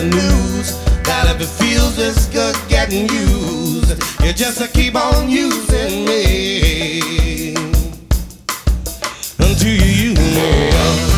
news that if it feels this good getting used, you just keep on using me until you use me up.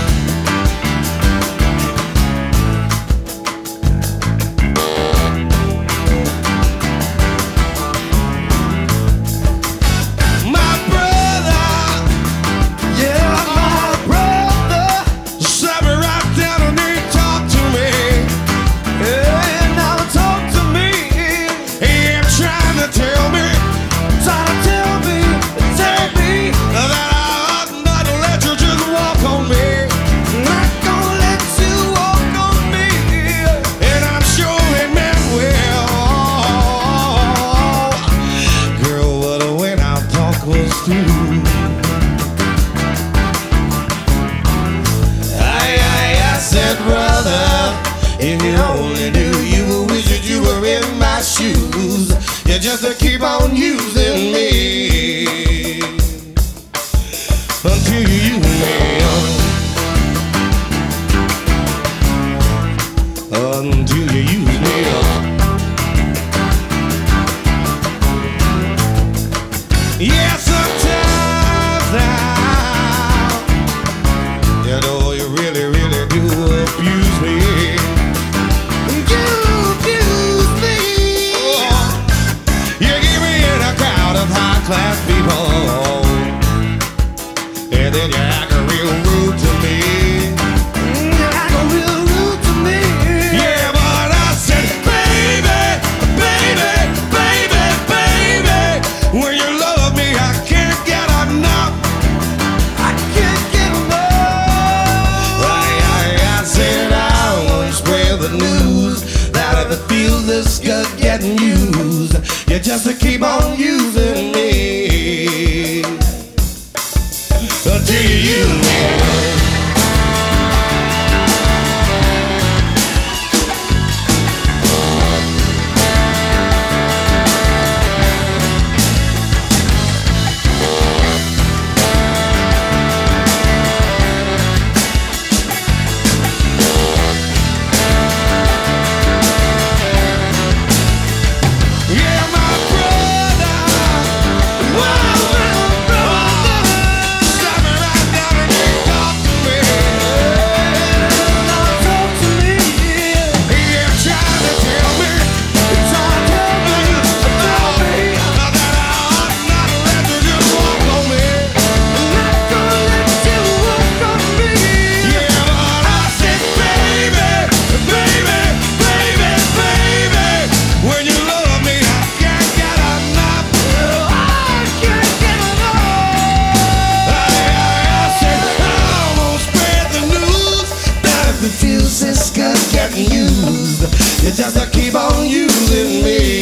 I said, brother, if you only knew, you would wish that you were in my shoes. You just keep on using me until you use me up. Until you use me up. Yeah, sometimes you know you really, really do abuse me. You abuse me. Oh, you get me in a crowd of high-class people, and then you act real rude to me. You act real rude to me. Yeah, but I said, baby, baby, baby, baby, when you love me, I can't get enough. I can't get enough. I said I won't spread the news that if it feels this good getting used, you just keep on using me until you use me. Feels this good getting used. You just keep on using me.